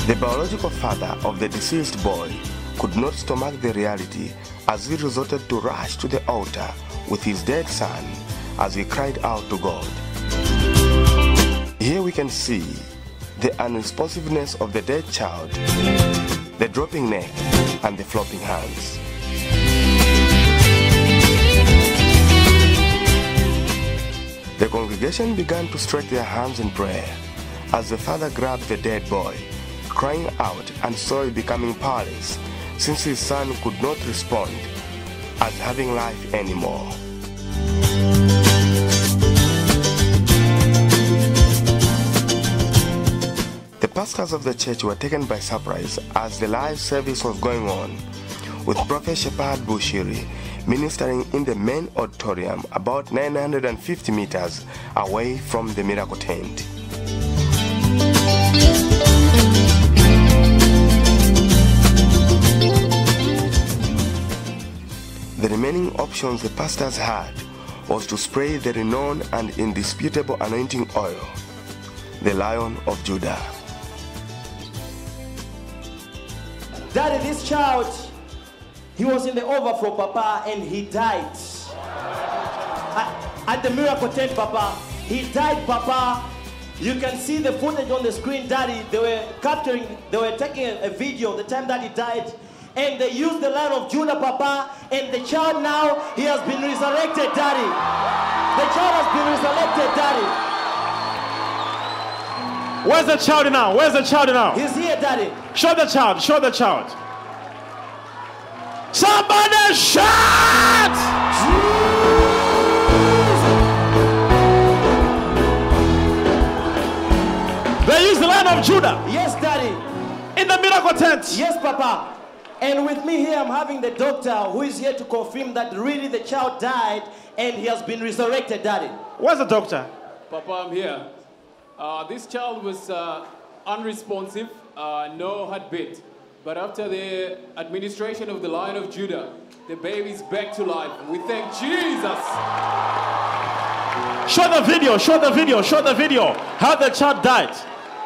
The biological father of the deceased boy could not stomach the reality as he resorted to rush to the altar with his dead son as he cried out to God. Here we can see the unresponsiveness of the dead child, the dropping neck, and the flopping hands. The congregation began to stretch their hands in prayer as the father grabbed the dead boy, crying out and sorry, becoming powerless since his son could not respond as having life anymore. The pastors of the church were taken by surprise as the live service was going on, with Prophet Shepard Bushiri ministering in the main auditorium about 950 meters away from the miracle tent. The remaining options the pastors had was to spray the renowned and indisputable anointing oil, the Lion of Judah. Daddy, this child, he was in the overflow, Papa, and he died. At the miracle tent, Papa. He died, Papa. You can see the footage on the screen, Daddy. They were taking a video the time that he died. And they used the Lion of Judah, Papa. And the child now, he has been resurrected, Daddy. The child has been resurrected, Daddy. Where's the child now? Where's the child now? He's here, Daddy. Show the child. Show the child. Somebody shout! They use the Lion of Judah. Yes, Daddy. In the miracle tent. Yes, Papa. And with me here, I'm having the doctor who is here to confirm that really the child died and he has been resurrected, Daddy. Where's the doctor? Papa, I'm here. This child was unresponsive, no heartbeat. But after the administration of the Lion of Judah, the baby's back to life. We thank Jesus. Show the video, show the video, show the video. How the child died.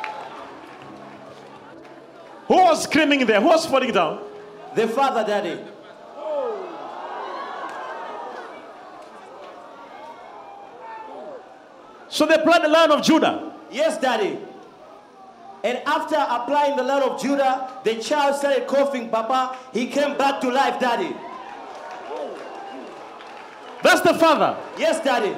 Who was screaming there? Who was falling down? The father, Daddy. So they applied the Lion of Judah. Yes, Daddy. And after applying the Lion of Judah, the child started coughing, Papa. He came back to life, Daddy. That's the father. Yes, Daddy.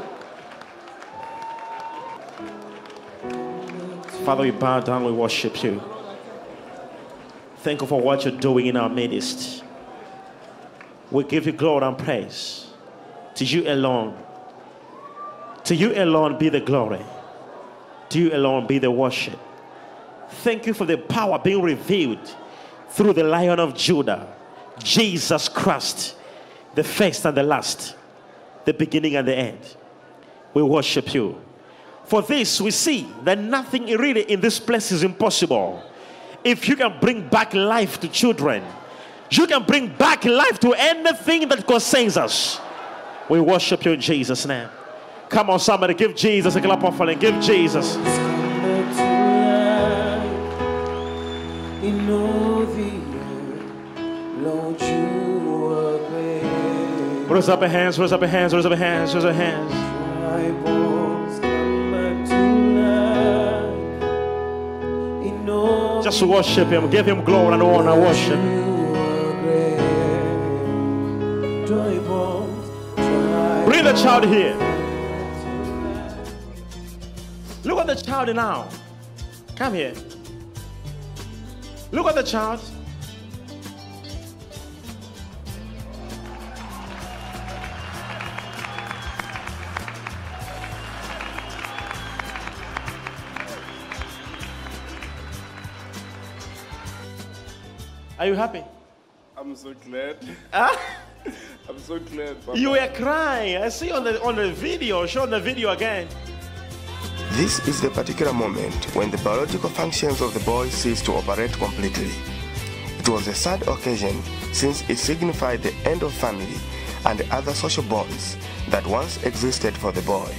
Father, we bow down, we worship you. Thank you for what you're doing in our midst. We give you glory and praise. To you alone. To you alone be the glory. To you alone be the worship. Thank you for the power being revealed through the Lion of Judah, Jesus Christ, the first and the last, the beginning and the end. We worship you. For this, we see that nothing really in this place is impossible. If you can bring back life to children, you can bring back life to anything that concerns us. We worship you in Jesus' name. Come on, somebody, give Jesus a clap offering. Give Jesus. Raise up your hands, raise up your hands, raise up your hands, raise up your hands. Just worship him, give him glory and honor, worship. Bring the child here. Look at the child now. Come here. Look at the child. Are you happy? I'm so glad. I'm so glad, Papa. You were crying. I see on the video. Show the video again. This is the particular moment when the biological functions of the boy ceased to operate completely. It was a sad occasion since it signified the end of family and other social bonds that once existed for the boy.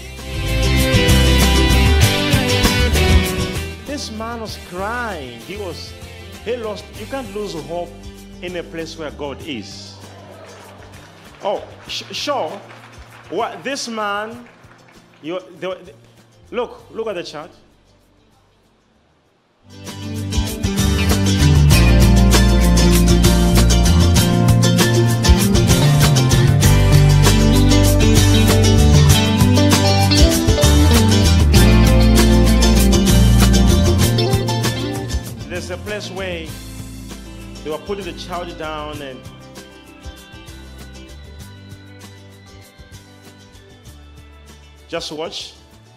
This man was crying. He was He lost. You can't lose hope in a place where God is. Oh, sure. What this man? Look at the chart. There's a place where they were putting the child down and just watch.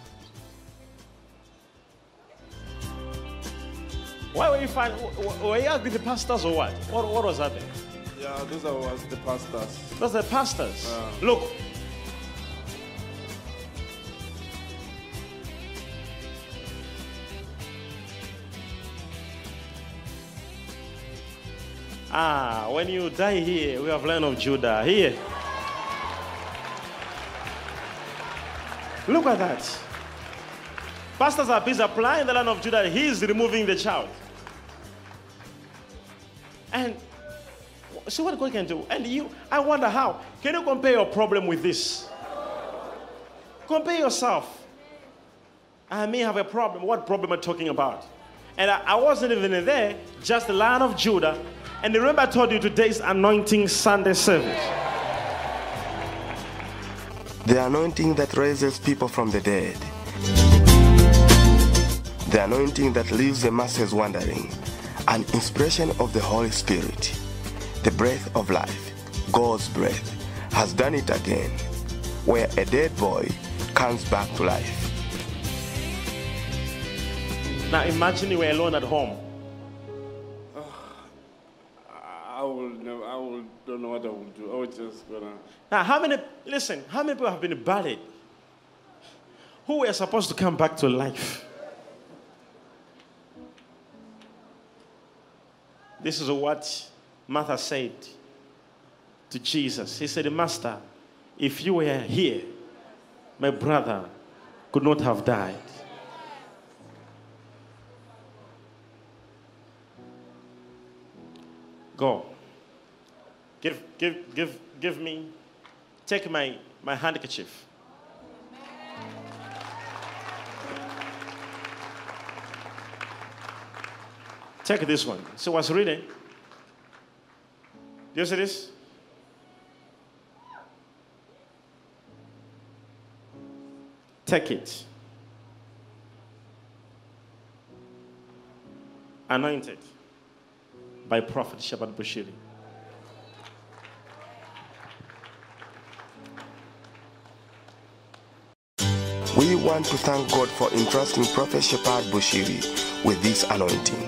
Why were you finding? Were you with the pastors or what? What was happening? Yeah, those was the pastors. Those are the pastors. Look. When you die here, we have Lion of Judah here. Look at that. Pastors are busy applying the Lion of Judah. He is removing the child. And see what God can do. And I wonder how. Can you compare your problem with this? Compare yourself. I may have a problem. What problem am I talking about? And I wasn't even there, just the Lion of Judah. And remember I told you today's Anointing Sunday service. The anointing that raises people from the dead. The anointing that leaves the masses wandering. An inspiration of the Holy Spirit. The breath of life, God's breath, has done it again, where a dead boy comes back to life. Now imagine you were alone at home. I don't know what I will do. I was just gonna. Now, how many people have been buried who were supposed to come back to life? This is what Martha said to Jesus. He said, Master, if you were here, my brother could not have died. Go. Give me, take my handkerchief. Take this one. So what's reading? Do you see this? Take it. Anointed by Prophet Shabbat Bushiri. We want to thank God for entrusting Prophet Shepherd Bushiri with this anointing.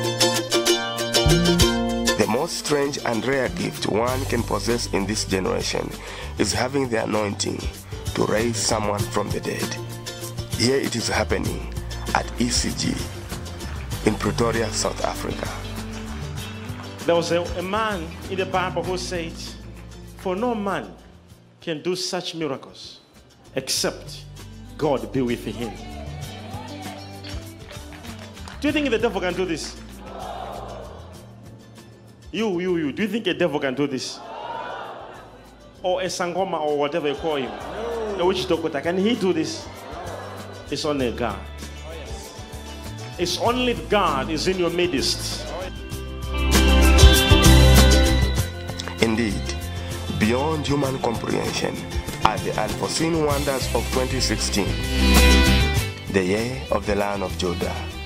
The most strange and rare gift one can possess in this generation is having the anointing to raise someone from the dead. Here it is happening at ECG in Pretoria, South Africa. There was a man in the Bible who said, for no man can do such miracles except God be with him. Do you think the devil can do this? You. Do you think a devil can do this? Or a sangoma or whatever you call him? No. A witch doctor, can he do this? It's only God. It's only if God is in your midst. Indeed, beyond human comprehension are the unforeseen wonders of 2016, the year of the Lion of Judah.